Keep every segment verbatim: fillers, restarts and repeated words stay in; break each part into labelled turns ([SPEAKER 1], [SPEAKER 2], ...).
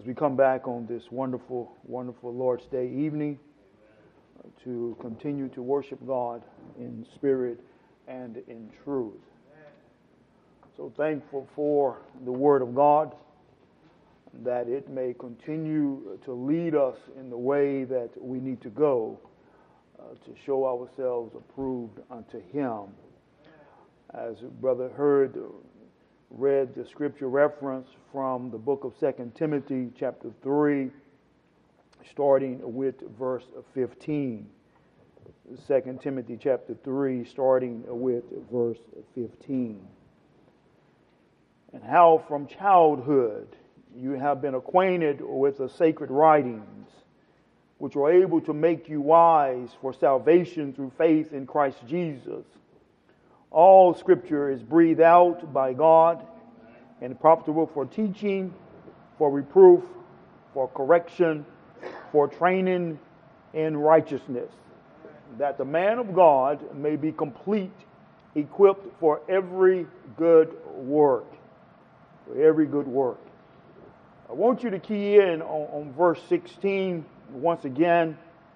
[SPEAKER 1] as we come back on this wonderful, wonderful Lord's Day evening uh, to continue to worship God in spirit and in truth. So thankful for the Word of God, that it may continue to lead us in the way that we need to go uh, to show ourselves approved unto Him. As Brother Hurd read the scripture reference from the book of Second Timothy chapter three, starting with verse fifteen. Second Timothy chapter three, starting with verse fifteen. And how from childhood you have been acquainted with the sacred writings, which are able to make you wise for salvation through faith in Christ Jesus. All Scripture is breathed out by God and profitable for teaching, for reproof, for correction, for training in righteousness, that the man of God may be complete, equipped for every good work. For every good work. I want you to key in on, on verse sixteen once again.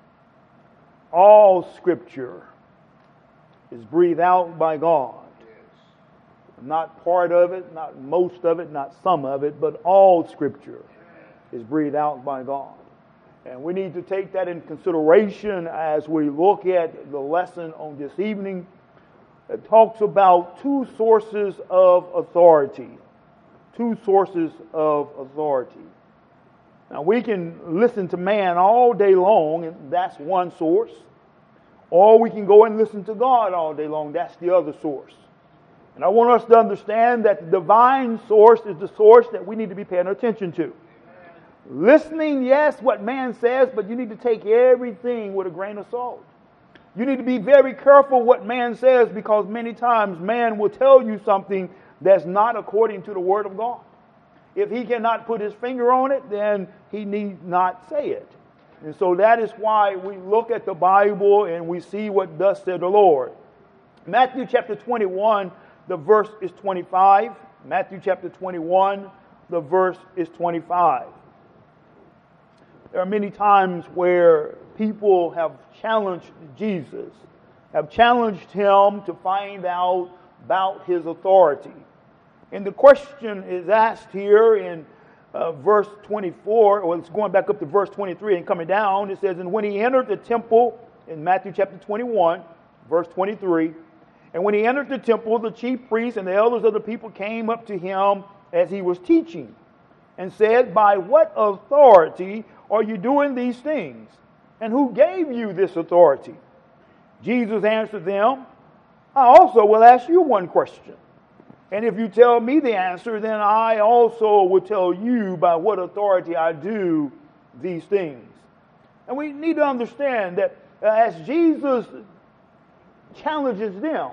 [SPEAKER 1] All Scripture is breathed out by God. Not part of it, not most of it, not some of it, but all Scripture is breathed out by God. And we need to take that in consideration as we look at the lesson on this evening. It talks about two sources of authority. Two sources of authority. Now we can listen to man all day long, and that's one source. Or we can go and listen to God all day long. That's the other source. And I want us to understand that the divine source is the source that we need to be paying attention to. Amen. Listening, yes, what man says, but you need to take everything with a grain of salt. You need to be very careful what man says, because many times man will tell you something that's not according to the Word of God. If he cannot put his finger on it, then he need not say it. And so that is why we look at the Bible and we see what thus said the Lord. Matthew chapter twenty-one, the verse is twenty-five. Matthew chapter twenty-one, the verse is twenty-five. There are many times where people have challenged Jesus, have challenged him to find out about his authority. And the question is asked here in uh, verse twenty-four, or it's going back up to verse twenty-three and coming down. It says, and when he entered the temple, in Matthew chapter twenty-one, verse twenty-three, and when he entered the temple, the chief priests and the elders of the people came up to him as he was teaching, and said, by what authority are you doing these things? And who gave you this authority? Jesus answered them, I also will ask you one question. And if you tell me the answer, then I also will tell you by what authority I do these things. And we need to understand that uh, as Jesus challenges them,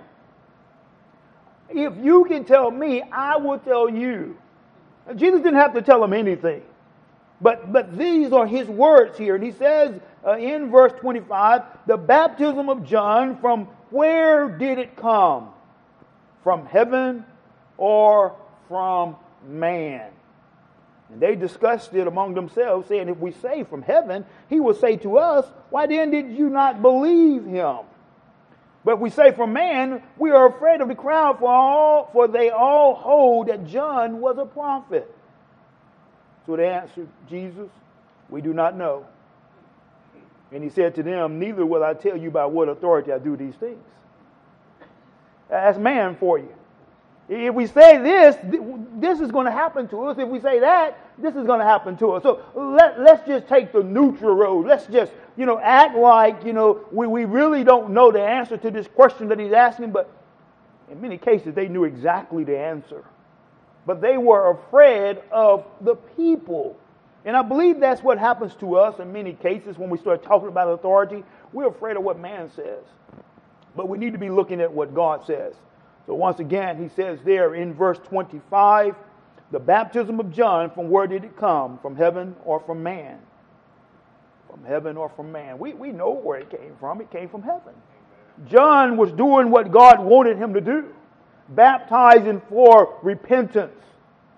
[SPEAKER 1] if you can tell me, I will tell you. Now, Jesus didn't have to tell them anything. But, but these are his words here. And he says uh, in verse twenty-five, the baptism of John, from where did it come? From heaven or from man? And they discussed it among themselves, saying, if we say from heaven, he will say to us, why then did you not believe him? But if we say from man, we are afraid of the crowd, for all, for they all hold that John was a prophet. So they answered Jesus, we do not know. And he said to them, neither will I tell you by what authority I do these things. That's man for you. If we say this, this is going to happen to us. If we say that, this is going to happen to us. So let, let's just take the neutral road. Let's just, you know, act like, you know, we, we really don't know the answer to this question that he's asking. But in many cases, they knew exactly the answer. But they were afraid of the people. And I believe that's what happens to us in many cases when we start talking about authority. We're afraid of what man says. But we need to be looking at what God says. So once again, he says there in verse twenty-five, the baptism of John, from where did it come? From heaven or from man? From heaven or from man. We, we know where it came from. It came from heaven. John was doing what God wanted him to do. Baptizing for repentance.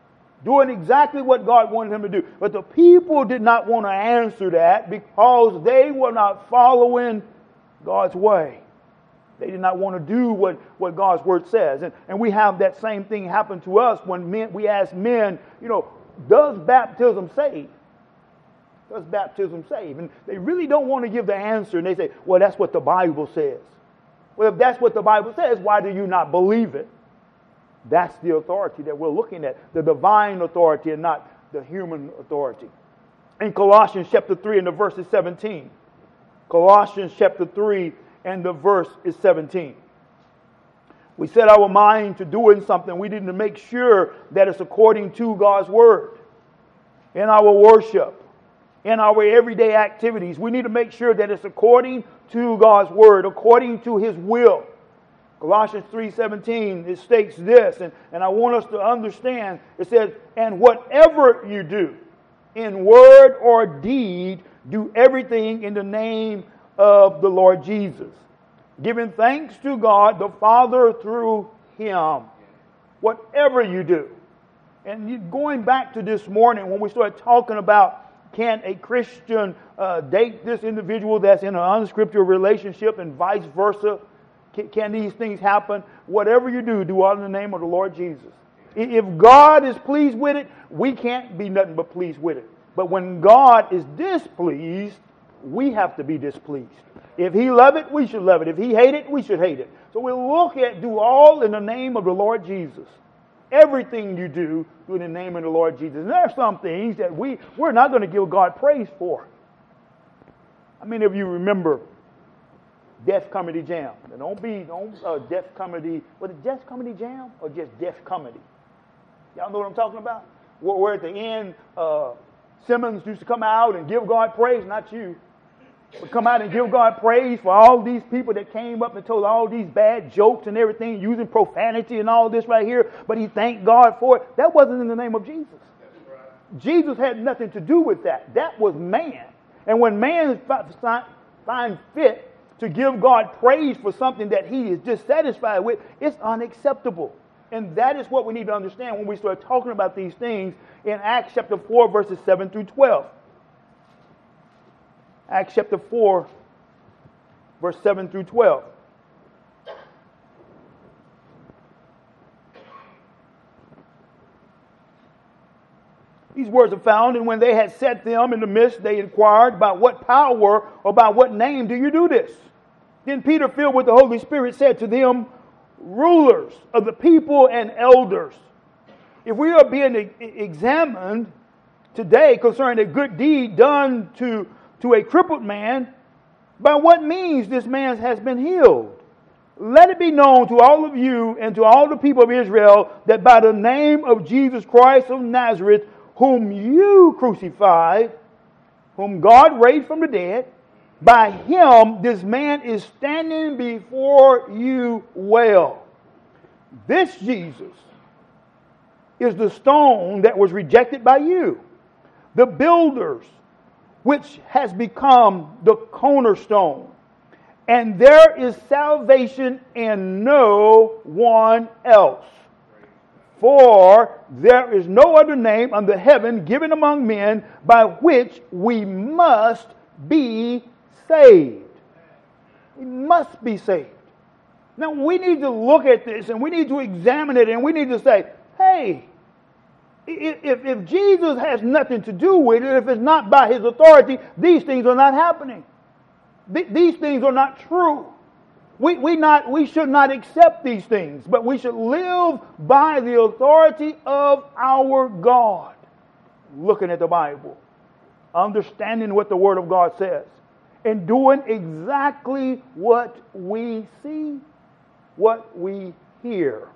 [SPEAKER 1] doing exactly what God wanted him to do. But the people did not want to answer that because they were not following God's way. They did not want to do what, what God's word says. And, and we have that same thing happen to us when men, we ask men, you know, does baptism save? Does baptism save? And they really don't want to give the answer. And they say, well, that's what the Bible says. Well, if that's what the Bible says, why do you not believe it? That's the authority that we're looking at, the divine authority and not the human authority. In Colossians chapter three and the verse is seventeen. Colossians chapter three and the verse is seventeen. We set our mind to doing something. We need to make sure that it's according to God's word. In our worship, in our everyday activities, we need to make sure that it's according to God's word, according to His will. Colossians three seventeen, it states this, and, and I want us to understand, it says, and whatever you do, in word or deed, do everything in the name of the Lord Jesus, giving thanks to God the Father through Him. Whatever you do. And you, going back to this morning when we started talking about can a Christian uh, date this individual that's in an unscriptural relationship and vice versa? Can, can these things happen? Whatever you do, do all in the name of the Lord Jesus. If God is pleased with it, we can't be nothing but pleased with it. But when God is displeased, we have to be displeased. If He love it, we should love it. If He hate it, we should hate it. So we look at do all in the name of the Lord Jesus. Everything you do, do in the name of the Lord Jesus. And there are some things that we, we're not going to give God praise for. How many of you remember Def Comedy Jam? Now don't be, don't, uh, Def Comedy, was it Def Comedy Jam or just Def Comedy? Y'all know what I'm talking about? Where, where at the end, uh, Simmons used to come out and give God praise, not you. But come out and give God praise for all these people that came up and told all these bad jokes and everything, using profanity and all this right here, but he thanked God for it. That wasn't in the name of Jesus. That's right. Jesus had nothing to do with that. That was man. And when man finds fit to give God praise for something that he is dissatisfied with, it's unacceptable. And that is what we need to understand when we start talking about these things in Acts chapter four, verses seven through twelve. Acts chapter four, verse seven through twelve. These words are found, and when they had set them in the midst, they inquired, by what power or by what name do you do this? Then Peter, filled with the Holy Spirit, said to them, rulers of the people and elders, if we are being examined today concerning a good deed done to to a crippled man, by what means this man has been healed, let it be known to all of you and to all the people of Israel that by the name of Jesus Christ of Nazareth, whom you crucified, whom God raised from the dead, by Him this man is standing before you well. This Jesus is the stone that was rejected by you, the builders, which has become the cornerstone. And there is salvation in no one else. For there is no other name under heaven given among men by which we must be saved. We must be saved. Now we need to look at this and we need to examine it and we need to say, hey, If, if Jesus has nothing to do with it, if it's not by His authority, these things are not happening. Th- these things are not true. We, we, not, we should not accept these things, but we should live by the authority of our God. Looking at the Bible, understanding what the Word of God says, and doing exactly what we see, what we hear.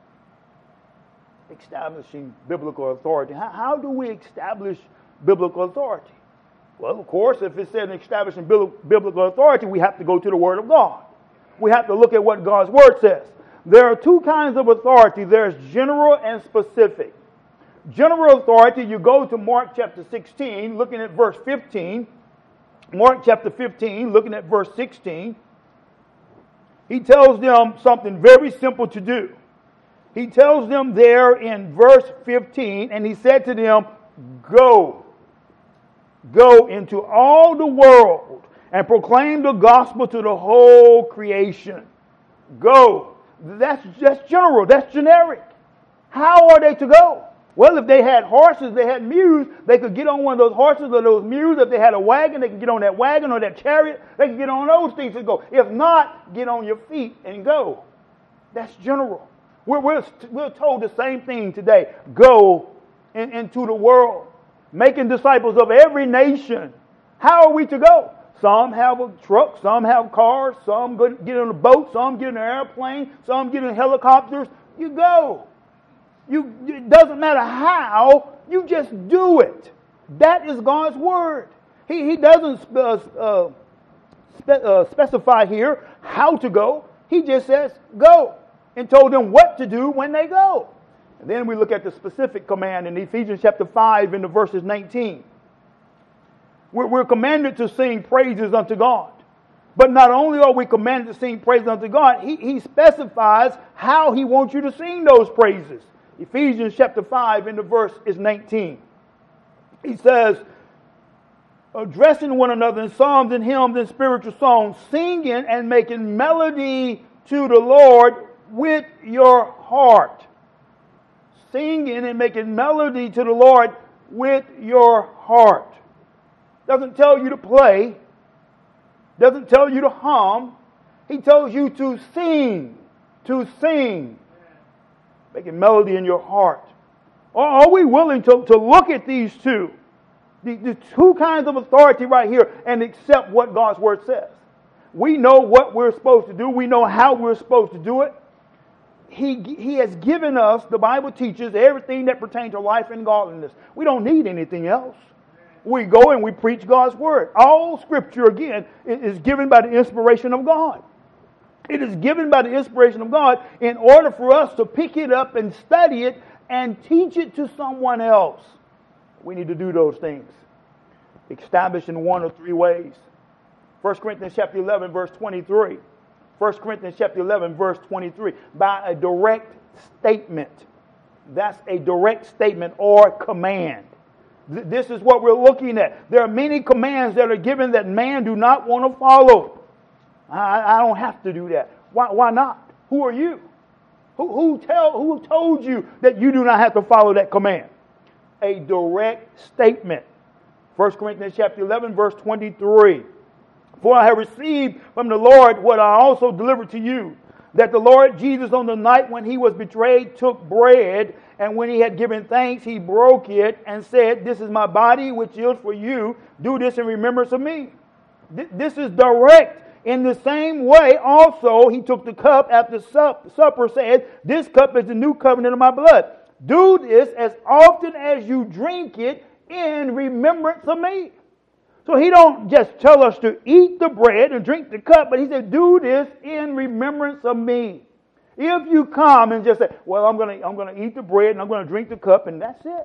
[SPEAKER 1] Establishing biblical authority. How, how do we establish biblical authority? Well, of course, if it said establishing biblical authority, we have to go to the Word of God. We have to look at what God's Word says. There are two kinds of authority. There's general and specific. General authority, you go to Mark chapter sixteen, looking at verse fifteen. Mark chapter fifteen, looking at verse sixteen. He tells them something very simple to do. He tells them there in verse fifteen, and he said to them, go, go into all the world and proclaim the gospel to the whole creation. Go. That's that's general. That's generic. How are they to go? Well, if they had horses, they had mules, they could get on one of those horses or those mules. If they had a wagon, they could get on that wagon or that chariot. They could get on those things and go. If not, get on your feet and go. That's general. We're, we're, we're told the same thing today. Go in, into the world, making disciples of every nation. How are we to go? Some have a truck, some have cars, some get on a boat, some get in an airplane, some get in helicopters. You go. You, it doesn't matter how, you just do it. That is God's word. He, he doesn't uh, uh, spe- uh, specify here how to go. He just says go, and told them what to do when they go. And then we look at the specific command in Ephesians chapter five in the verses nineteen. We're, we're commanded to sing praises unto God. But not only are we commanded to sing praises unto God, he, he specifies how he wants you to sing those praises. Ephesians chapter five in the verse is nineteen. He says, addressing one another in psalms and hymns and spiritual songs, singing and making melody to the Lord with your heart. Singing and making melody to the Lord with your heart. Doesn't tell you to play. Doesn't tell you to hum. He tells you to sing. To sing. Making melody in your heart. Are we willing to, to look at these two? The, the two kinds of authority right here and accept what God's word says. We know what we're supposed to do. We know how we're supposed to do it. He, he has given us, the Bible teaches, everything that pertains to life and godliness. We don't need anything else. We go and we preach God's word. All scripture, again, is given by the inspiration of God. It is given by the inspiration of God in order for us to pick it up and study it and teach it to someone else. We need to do those things. Established in one or three ways. First Corinthians chapter eleven, verse twenty-three. First Corinthians chapter eleven, verse twenty-three. By a direct statement. That's a direct statement or command. Th- this is what we're looking at. There are many commands that are given that man do not want to follow. I, I don't have to do that. Why, why not? Who are you? Who, who, tell, who told you that you do not have to follow that command? A direct statement. First Corinthians chapter eleven, verse twenty-three. For I have received from the Lord what I also delivered to you, that the Lord Jesus on the night when he was betrayed took bread, and when he had given thanks, he broke it and said, this is my body which is for you. Do this in remembrance of me. This is direct. In the same way, also, he took the cup after sup- supper, said, this cup is the new covenant of my blood. Do this as often as you drink it in remembrance of me. So he don't just tell us to eat the bread and drink the cup, but he said, do this in remembrance of me. If you come and just say, well, I'm going to I'm going to eat the bread and I'm going to drink the cup, and that's it.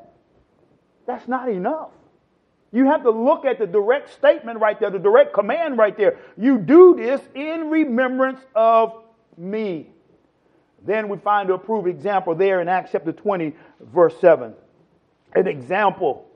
[SPEAKER 1] That's not enough. You have to look at the direct statement right there, the direct command right there. You do this in remembrance of me. Then we find the approved example there in Acts chapter twenty, verse seven. An example.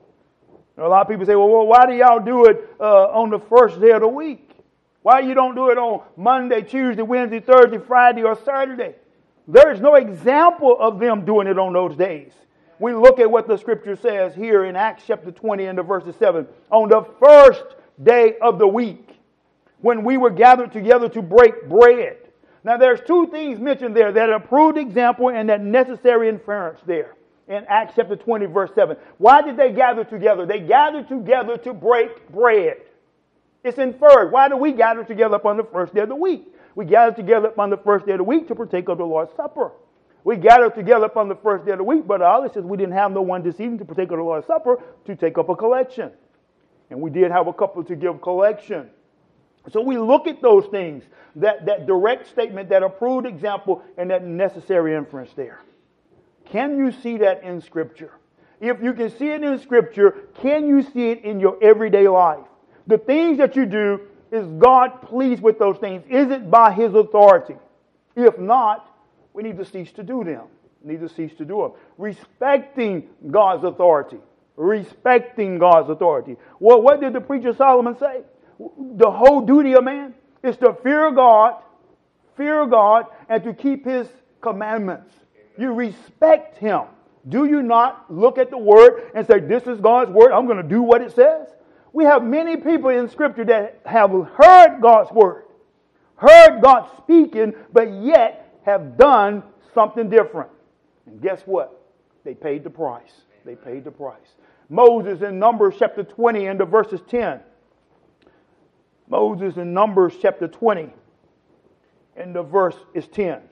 [SPEAKER 1] A lot of people say, well, why do y'all do it uh, on the first day of the week? Why you don't do it on Monday, Tuesday, Wednesday, Thursday, Friday, or Saturday? There is no example of them doing it on those days. We look at what the scripture says here in Acts chapter twenty and the verses seven. On the first day of the week, when we were gathered together to break bread. Now there's two things mentioned there, that approved example and that necessary inference there. In Acts chapter twenty, verse seven. Why did they gather together? They gathered together to break bread. It's inferred. Why do we gather together upon the first day of the week? We gather together upon the first day of the week to partake of the Lord's Supper. We gathered together upon the first day of the week, but Ollie says we didn't have no one this evening to partake of the Lord's Supper to take up a collection. And we did have a couple to give collection. So we look at those things, that, that direct statement, that approved example, and that necessary inference there. Can you see that in Scripture? If you can see it in Scripture, can you see it in your everyday life? The things that you do, is God pleased with those things? Is it by His authority? If not, we need to cease to do them. neither cease to do them. Respecting God's authority. Respecting God's authority. Well, what did the preacher Solomon say? The whole duty of man is to fear God, fear God, and to keep His commandments. You respect Him. Do you not look at the Word and say, this is God's Word, I'm going to do what it says? We have many people in Scripture that have heard God's Word, heard God speaking, but yet have done something different. And guess what? They paid the price. They paid the price. Moses in Numbers chapter twenty and the verses ten. Moses in Numbers chapter twenty and the verse is ten.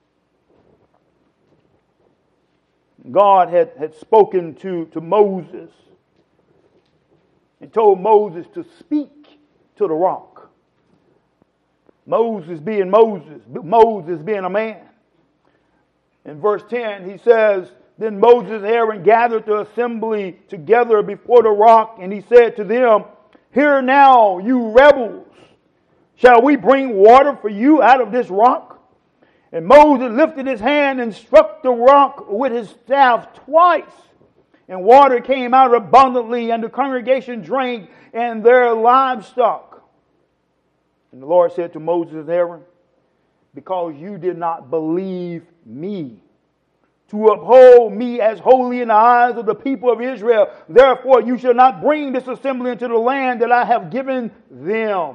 [SPEAKER 1] God had, had spoken to, to Moses and told Moses to speak to the rock. Moses being Moses, Moses being a man. In verse ten, he says, then Moses and Aaron gathered the assembly together before the rock, and he said to them, hear now, you rebels, shall we bring water for you out of this rock? And Moses lifted his hand and struck the rock with his staff twice. And water came out abundantly, and the congregation drank, and their livestock. And the Lord said to Moses and Aaron, because you did not believe me, to uphold me as holy in the eyes of the people of Israel, therefore you shall not bring this assembly into the land that I have given them.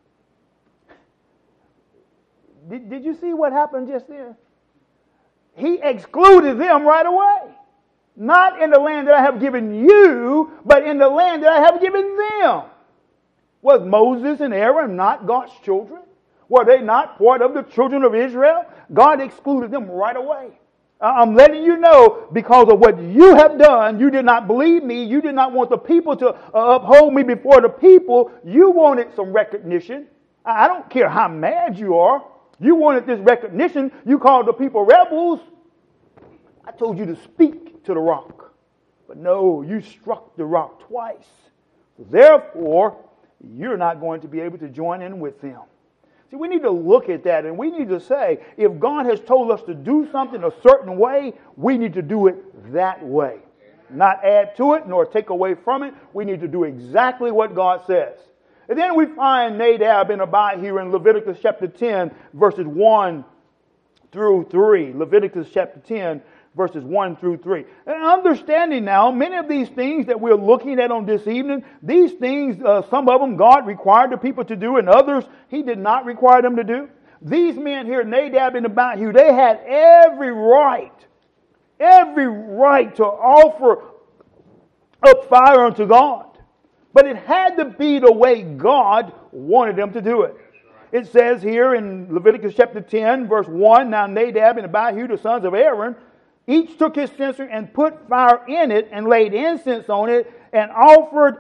[SPEAKER 1] Did, did you see what happened just there? He excluded them right away. Not in the land that I have given you, but in the land that I have given them. Was Moses and Aaron not God's children? Were they not part of the children of Israel? God excluded them right away. I'm letting you know, because of what you have done, you did not believe me. You did not want the people to uh, uphold me before the people. You wanted some recognition. I don't care how mad you are. You wanted this recognition. You called the people rebels. I told you to speak to the rock. But no, you struck the rock twice. Therefore, you're not going to be able to join in with them. See, we need to look at that, and we need to say, if God has told us to do something a certain way, we need to do it that way. Not add to it, nor take away from it. We need to do exactly what God says. And then we find Nadab and Abihu in Leviticus chapter ten, verses one through three. Leviticus chapter ten, verses one through three. And understanding now, many of these things that we're looking at on this evening, these things, uh, some of them God required the people to do, and others He did not require them to do. These men here, Nadab and Abihu, they had every right, every right to offer up fire unto God. But it had to be the way God wanted them to do it. It says here in Leviticus chapter ten, verse one, now Nadab and Abihu, the sons of Aaron, each took his censer and put fire in it and laid incense on it and offered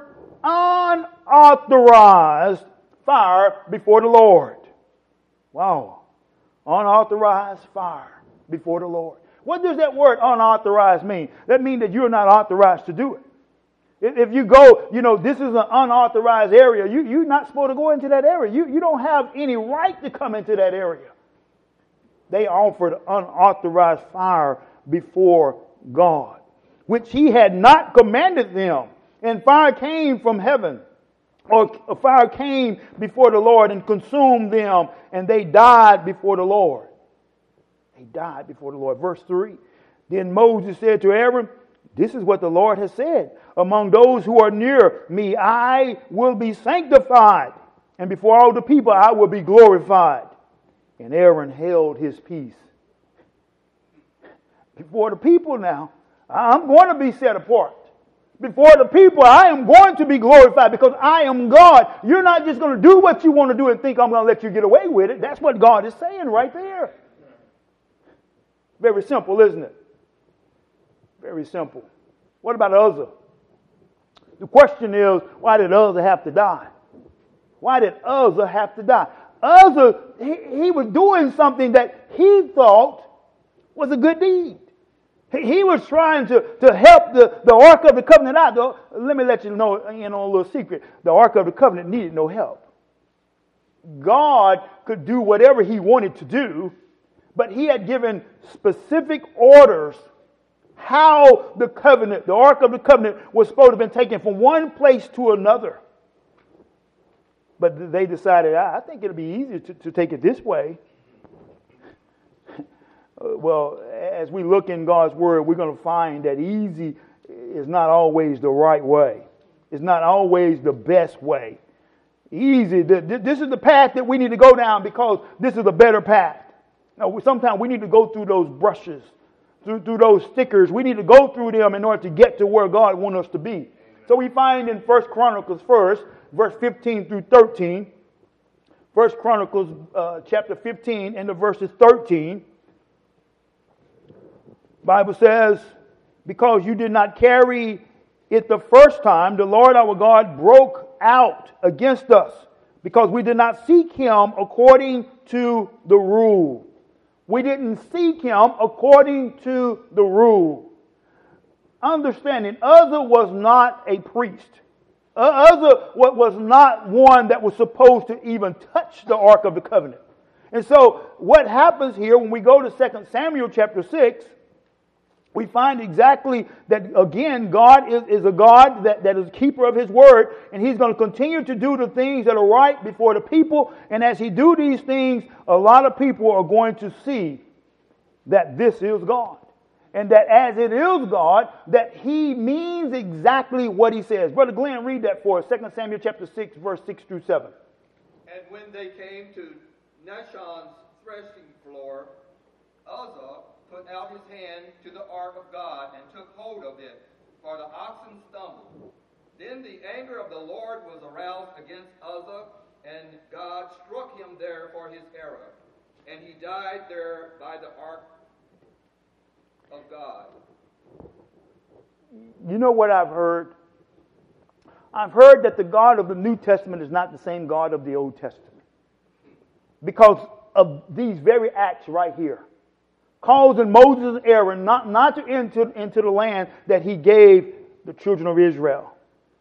[SPEAKER 1] unauthorized fire before the Lord. Wow. Unauthorized fire before the Lord. What does that word unauthorized mean? That means that you're not authorized to do it. If you go, you know, this is an unauthorized area, you, you're not supposed to go into that area. You, you don't have any right to come into that area. They offered unauthorized fire before God, which He had not commanded them. And fire came from heaven, or fire came before the Lord and consumed them, and they died before the Lord. They died before the Lord. Verse three, then Moses said to Aaron, this is what the Lord has said. Among those who are near me, I will be sanctified, and before all the people I will be glorified. And Aaron held his peace. Before the people now, I'm going to be set apart. Before the people, I am going to be glorified because I am God. You're not just going to do what you want to do and think I'm going to let you get away with it. That's what God is saying right there. Very simple, isn't it? Very simple. What about Uzzah? The question is, why did Uzzah have to die? Why did Uzzah have to die? Uzzah, he, he was doing something that he thought was a good deed. He, he was trying to, to help the, the Ark of the Covenant out. Though, let me let you know, you know a little secret. The Ark of the Covenant needed no help. God could do whatever He wanted to do, But he had given specific orders how the covenant, the Ark of the Covenant, was supposed to have been taken from one place to another. But they decided, I think it'll be easier to, to take it this way. Well, as we look in God's Word, we're going to find that easy is not always the right way. It's not always the best way. Easy, this is the path that we need to go down because this is a better path. Now, sometimes we need to go through those brushes, through, through those stickers. We need to go through them in order to get to where God wants us to be. So we find in First Chronicles first, verse fifteen through thirteen. First Chronicles uh, chapter fifteen and the verses thirteen. Bible says, because you did not carry it the first time, the Lord our God broke out against us because we did not seek Him according to the rule. We didn't seek Him according to the rule. Understanding, Uzzah was not a priest. Uzzah was not one that was supposed to even touch the Ark of the Covenant. And so what happens here when we go to Second Samuel chapter six, we find exactly that, again, God is, is a God that, that is a keeper of His word, and He's going to continue to do the things that are right before the people. And as He do these things, a lot of people are going to see that this is God. And that as it is God, that He means exactly what He says. Brother Glenn, read that for us. Second Samuel chapter six, verse six through seven.
[SPEAKER 2] And when they came to Nashon's threshing floor, Uzzah put out his hand to the ark of God and took hold of it, for the oxen stumbled. Then the anger of the Lord was aroused against Uzzah, and God struck him there for his error. And he died there by the ark of God.
[SPEAKER 1] You know what I've heard? I've heard that the God of the New Testament is not the same God of the Old Testament, because of these very acts right here. Causing Moses and Aaron not, not to enter into the land that he gave the children of Israel.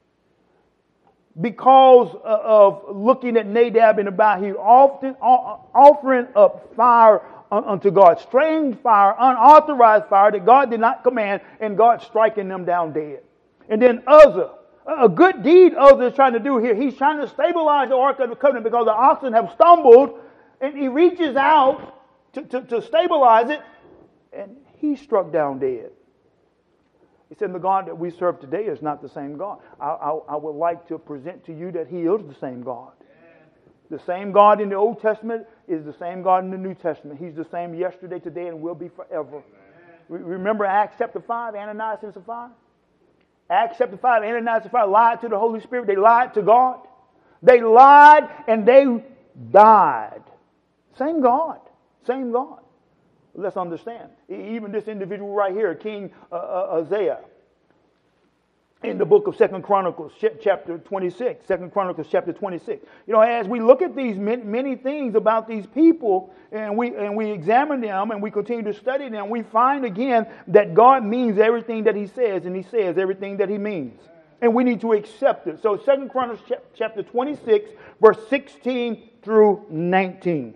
[SPEAKER 1] Because of looking at Nadab and Abihu, often offering up fire unto God, strange fire, unauthorized fire that God did not command, and God striking them down dead. And then Uzzah, a good deed Uzzah is trying to do here. He's trying to stabilize the Ark of the Covenant because the oxen have stumbled, and he reaches out To, to, to stabilize it, and he struck down dead. He said, the God that we serve today is not the same God. I, I, I would like to present to you that He is the same God. The same God in the Old Testament is the same God in the New Testament. He's the same yesterday, today, and will be forever. Remember Acts chapter five, Ananias and Sapphira? Acts chapter five, Ananias and Sapphira lied to the Holy Spirit. They lied to God. They lied and they died. Same God. Same God. Let's understand. Even this individual right here, King uh, uh, Uzziah, in the book of Second Chronicles, chapter twenty-six. Second Chronicles, chapter twenty-six. You know, as we look at these many, many things about these people, and we and we examine them, and we continue to study them, we find again that God means everything that He says, and He says everything that He means, and we need to accept it. So, Second Chronicles, chapter twenty-six, verse sixteen through nineteen.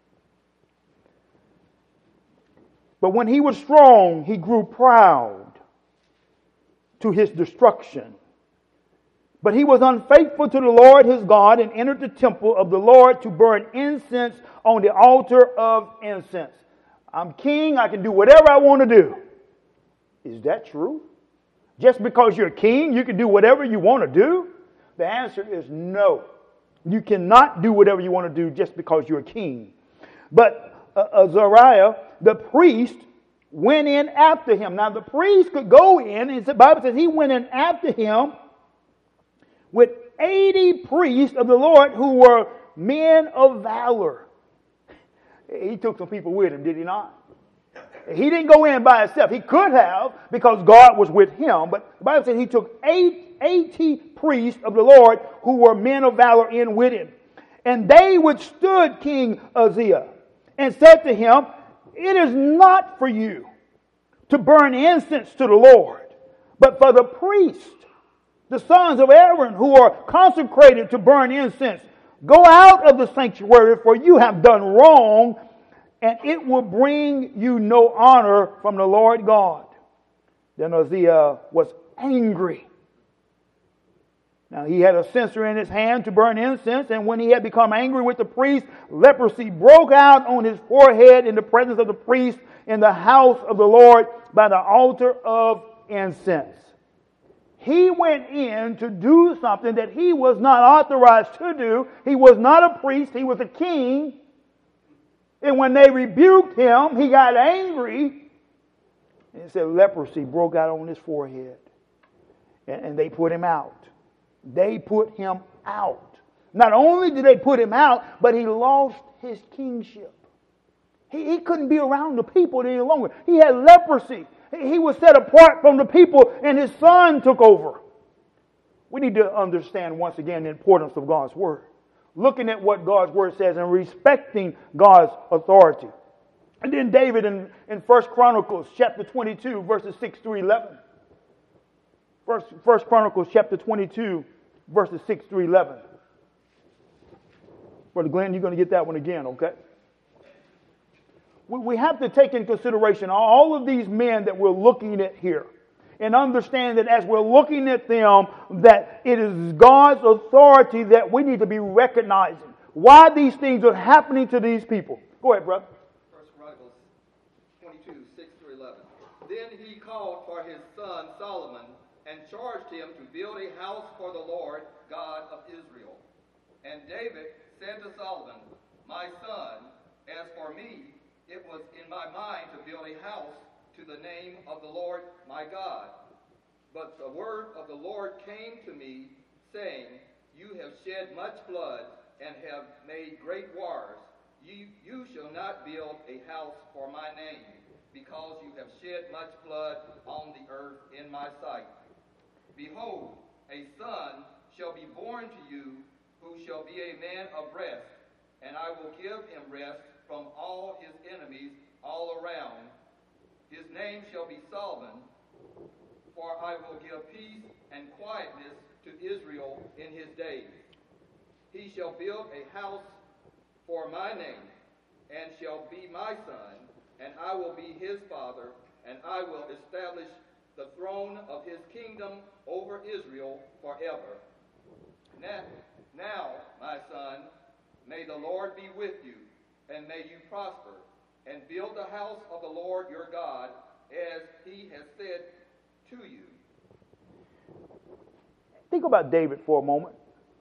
[SPEAKER 1] But when he was strong, he grew proud to his destruction. But he was unfaithful to the Lord his God and entered the temple of the Lord to burn incense on the altar of incense. I'm king, I can do whatever I want to do. Is that true? Just because you're king, you can do whatever you want to do? The answer is no. You cannot do whatever you want to do just because you're a king. But uh, Azariah, the priest, went in after him. Now the priest could go in, and the Bible says he went in after him with eighty priests of the Lord who were men of valor. He took some people with him, did he not? He didn't go in by himself. He could have, because God was with him. But the Bible says he took eight, eighty priests of the Lord who were men of valor in with him. And they withstood King Uzziah and said to him, it is not for you to burn incense to the Lord, but for the priests, the sons of Aaron, who are consecrated to burn incense. Go out of the sanctuary, for you have done wrong. and it will bring you no honor from the Lord God. Then Uzziah was angry. Now he had a censer in his hand to burn incense, and when he had become angry with the priest, leprosy broke out on his forehead in the presence of the priest in the house of the Lord by the altar of incense. He went in to do something that he was not authorized to do. He was not a priest, he was a king. And when they rebuked him, he got angry. And it said leprosy broke out on his forehead. And, and they put him out. They put him out. Not only did they put him out, but he lost his kingship. He, he couldn't be around the people any longer. He had leprosy. He was set apart from the people, and his son took over. We need to understand once again the importance of God's Word. Looking at what God's Word says and respecting God's authority. And then David in, in First Chronicles chapter twenty-two, verses six through eleven. First, First Chronicles chapter twenty-two, verses six through eleven. Brother Glenn, you're going to get that one again, okay? We have to take in consideration all of these men that we're looking at here and understand that as we're looking at them, that it is God's authority that we need to be recognizing. Why these things are happening to these people. Go ahead, brother.
[SPEAKER 2] First Chronicles twenty-two, six through eleven. Then he called for his son Solomon and charged him to build a house for the Lord God of Israel. And David said to Solomon, "My son, as for me, it was in my mind to build a house to the name of the Lord my God. But the word of the Lord came to me, saying, You have shed much blood and have made great wars. You, you shall not build a house for my name, because you have shed much blood on the earth in my sight. Behold, a son shall be born to you, who shall be a man of rest, and I will give him rest from all his enemies all around. His name shall be Solomon, for I will give peace and quietness to Israel in his days. He shall build a house for my name, and shall be my son, and I will be his father, and I will establish the throne of his kingdom over Israel forever. Now, now, my son, may the Lord be with you, and may you prosper, and build the house of the Lord your God, as he has said to you."
[SPEAKER 1] Think about David for a moment.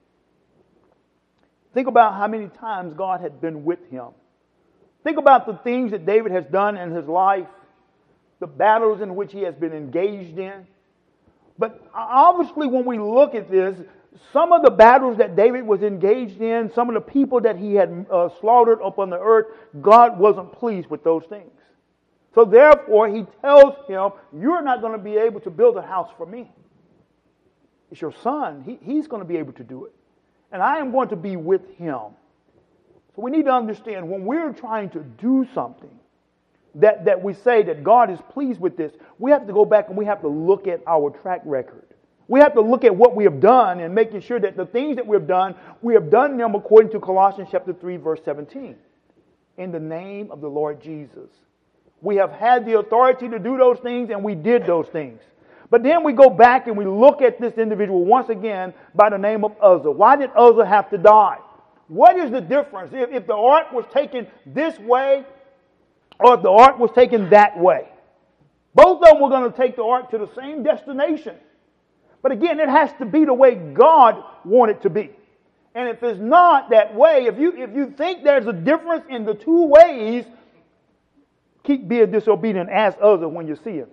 [SPEAKER 1] Think about how many times God had been with him. Think about the things that David has done in his life, the battles in which he has been engaged in. But obviously when we look at this, some of the battles that David was engaged in, some of the people that he had uh, slaughtered upon the earth, God wasn't pleased with those things. So therefore, he tells him, you're not going to be able to build a house for me. It's your son. He, he's going to be able to do it. And I am going to be with him. So we need to understand, when we're trying to do something, that, that we say that God is pleased with this, we have to go back and we have to look at our track record. We have to look at what we have done and making sure that the things that we have done, we have done them according to Colossians chapter three, verse seventeen. In the name of the Lord Jesus. We have had the authority to do those things, and we did those things. But then we go back and we look at this individual once again by the name of Uzzah. Why did Uzzah have to die? What is the difference if, if the ark was taken this way or if the ark was taken that way? Both of them were going to take the ark to the same destination. But again, it has to be the way God wanted it to be. And if it's not that way, if you if you think there's a difference in the two ways, keep being disobedient as Uzzah when you see him.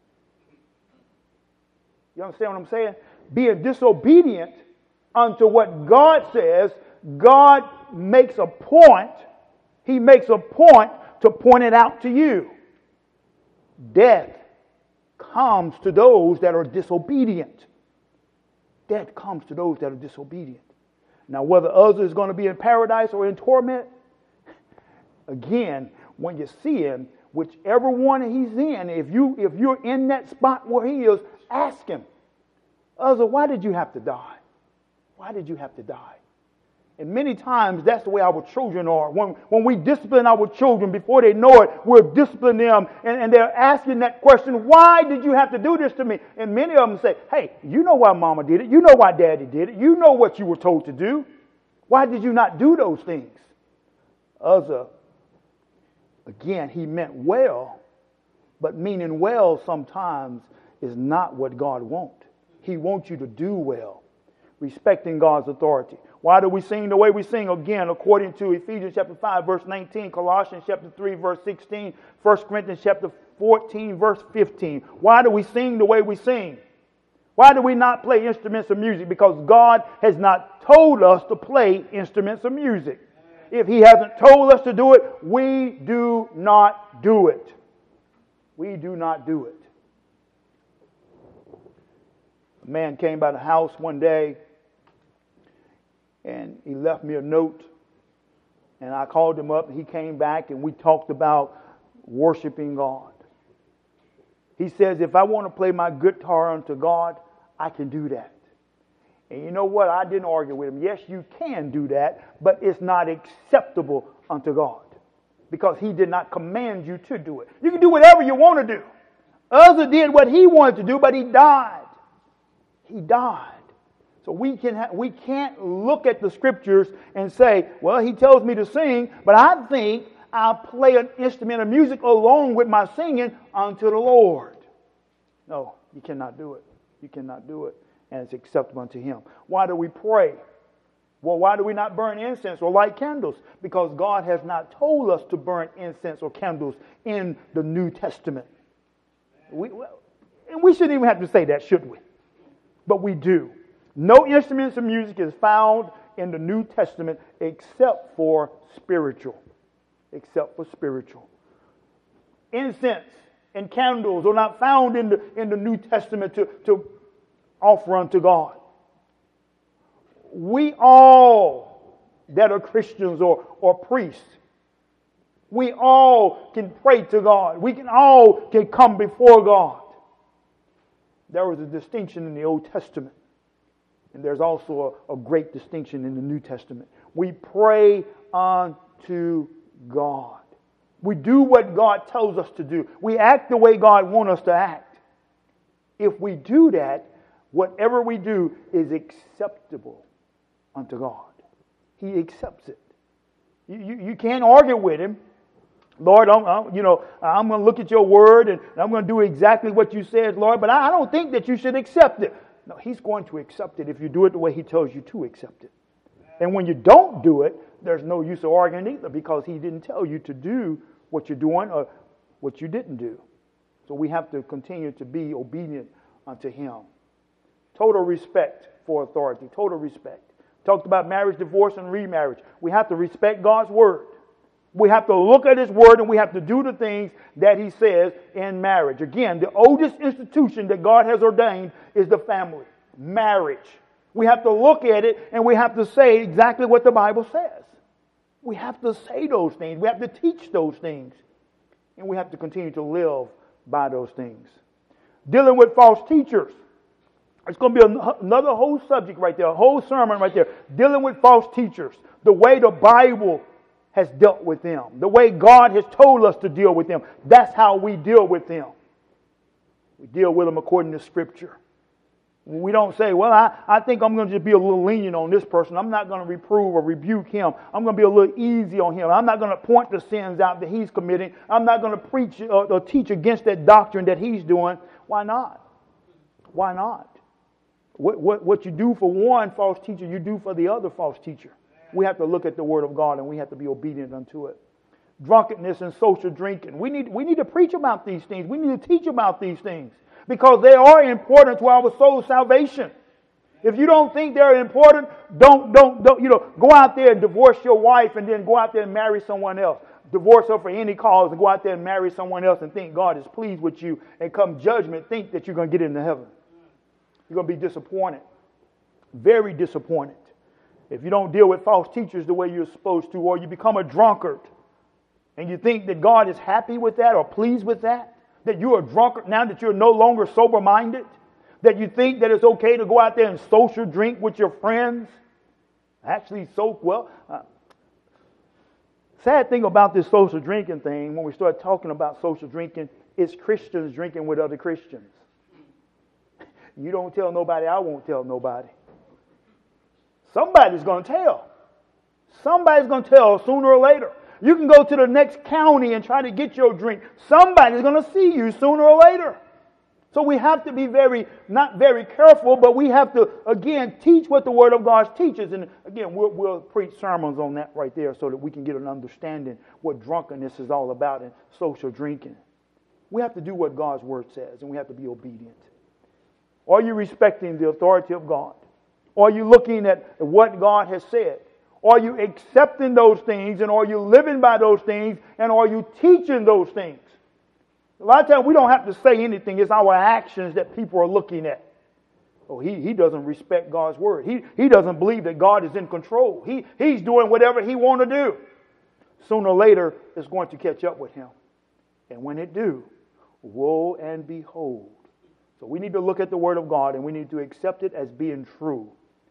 [SPEAKER 1] You understand what I'm saying? Being disobedient unto what God says, God makes a point, He makes a point to point it out to you. Death comes to those that are disobedient. Death comes to those that are disobedient. Now, whether Uzzah is going to be in paradise or in torment, again, when you see him, whichever one he's in, if you if you're in that spot where he is, ask him, Uzzah, why did you have to die? Why did you have to die? And many times that's the way our children are. When, when we discipline our children before they know it, we'll discipline them and, and they're asking that question, why did you have to do this to me? And many of them say, hey, you know why mama did it. You know why daddy did it. You know what you were told to do. Why did you not do those things? Uzzah, again, he meant well, but meaning well sometimes is not what God wants. He wants you to do well, respecting God's authority. Why do we sing the way we sing? Again, according to Ephesians chapter five, verse nineteen, Colossians chapter three, verse sixteen, First Corinthians chapter fourteen, verse fifteen. Why do we sing the way we sing? Why do we not play instruments of music? Because God has not told us to play instruments of music. If He hasn't told us to do it, we do not do it. We do not do it. A man came by the house one day and he left me a note, and I called him up and he came back and we talked about worshiping God. He says, if I want to play my guitar unto God, I can do that. And you know what? I didn't argue with him. Yes, you can do that, but it's not acceptable unto God because He did not command you to do it. You can do whatever you want to do. Uzzah did what he wanted to do, but he died. He died. So we can ha- we can't look at the scriptures and say, well, He tells me to sing, but I think I'll play an instrument of music along with my singing unto the Lord. No, you cannot do it. You cannot do it. And it's acceptable unto Him. Why do we pray? Well, why do we not burn incense or light candles? Because God has not told us to burn incense or candles in the New Testament. We, and we shouldn't even have to say that, should we? But we do. No instruments of music is found in the New Testament except for spiritual. Except for spiritual. Incense and candles are not found in the, in the New Testament to, to offer unto God. We all that are Christians or, or priests, we all can pray to God. We can all can come before God. There was a distinction in the Old Testament. And there's also a, a great distinction in the New Testament. We pray unto God. We do what God tells us to do. We act the way God wants us to act. If we do that, whatever we do is acceptable unto God. He accepts it. You, you, you can't argue with Him. Lord, I'm, I'm, you know, I'm going to look at your word and I'm going to do exactly what you said, Lord, but I, I don't think that you should accept it. No, He's going to accept it if you do it the way He tells you to accept it. And when you don't do it, there's no use of arguing either because He didn't tell you to do what you're doing or what you didn't do. So we have to continue to be obedient unto Him. Total respect for authority. Total respect. Talked about marriage, divorce, and remarriage. We have to respect God's word. We have to look at His word and we have to do the things that He says in marriage. Again, the oldest institution that God has ordained is the family. Marriage. We have to look at it and we have to say exactly what the Bible says. We have to say those things. We have to teach those things. And we have to continue to live by those things. Dealing with false teachers. It's going to be another whole subject right there, a whole sermon right there. Dealing with false teachers. The way the Bible has dealt with them. The way God has told us to deal with them. That's how we deal with them. We deal with them according to Scripture. We don't say, well, I, I think I'm going to just be a little lenient on this person. I'm not going to reprove or rebuke him. I'm going to be a little easy on him. I'm not going to point the sins out that he's committing. I'm not going to preach or, or teach against that doctrine that he's doing. Why not? Why not? What, what, what you do for one false teacher, you do for the other false teacher. We have to look at the Word of God and we have to be obedient unto it. Drunkenness and social drinking. We need, we need to preach about these things. We need to teach about these things because they are important to our soul salvation. If you don't think they're important, don't, don't, don't, you know, go out there and divorce your wife and then go out there and marry someone else. Divorce her for any cause and go out there and marry someone else and think God is pleased with you and come judgment, think that you're going to get into heaven. You're going to be disappointed. Very disappointed. If you don't deal with false teachers the way you're supposed to, or you become a drunkard and you think that God is happy with that or pleased with that, that you're a drunkard now that you're no longer sober-minded, that you think that it's okay to go out there and social drink with your friends, Actually, so well. Uh, sad thing about this social drinking thing, when we start talking about social drinking, it's Christians drinking with other Christians. You don't tell nobody, I won't tell nobody. Somebody's going to tell. Somebody's going to tell sooner or later. You can go to the next county and try to get your drink. Somebody's going to see you sooner or later. So we have to be very, not very careful, but we have to, again, teach what the Word of God teaches. And again, we'll, we'll preach sermons on that right there so that we can get an understanding what drunkenness is all about and social drinking. We have to do what God's Word says, and we have to be obedient. Are you respecting the authority of God? Are you looking at what God has said? Are you accepting those things, and are you living by those things, and are you teaching those things? A lot of times we don't have to say anything. It's our actions that people are looking at. Oh, he, he doesn't respect God's word. He, he doesn't believe that God is in control. He, he's doing whatever he wants to do. Sooner or later, it's going to catch up with him. And when it do, woe and behold. So we need to look at the Word of God and we need to accept it as being true.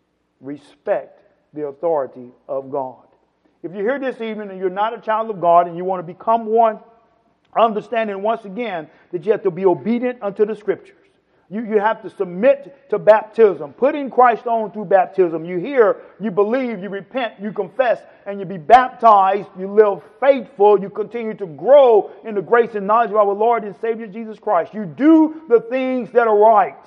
[SPEAKER 1] Respect the authority of God. If you're here this evening and you're not a child of God and you want to become one, understanding once again that you have to be obedient unto the Scriptures. You, you have to submit to baptism, putting Christ on through baptism. You hear, you believe, you repent, you confess, and you be baptized. You live faithful. You continue to grow in the grace and knowledge of our Lord and Savior Jesus Christ. You do the things that are right.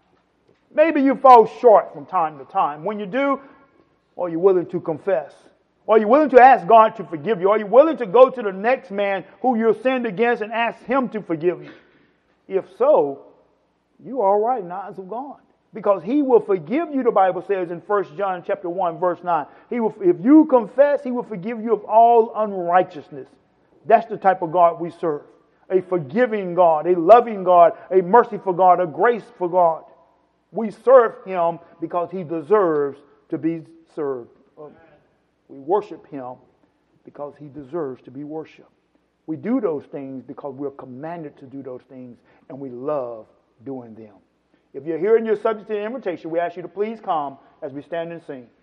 [SPEAKER 1] Maybe you fall short from time to time. When you do, are you willing to confess? Are you willing to ask God to forgive you? Are you willing to go to the next man who you sinned against and ask him to forgive you? If so, you are all right in the eyes of God. Because he will forgive you, the Bible says in First John chapter one, verse nine. He will, if you confess, he will forgive you of all unrighteousness. That's the type of God we serve. A forgiving God, a loving God, a merciful God, a graceful God. We serve him because he deserves to be served. We worship him because he deserves to be worshipped. We do those things because we're commanded to do those things, and we love doing them. If you're here and you're subject to the invitation, we ask you to please come as we stand and sing.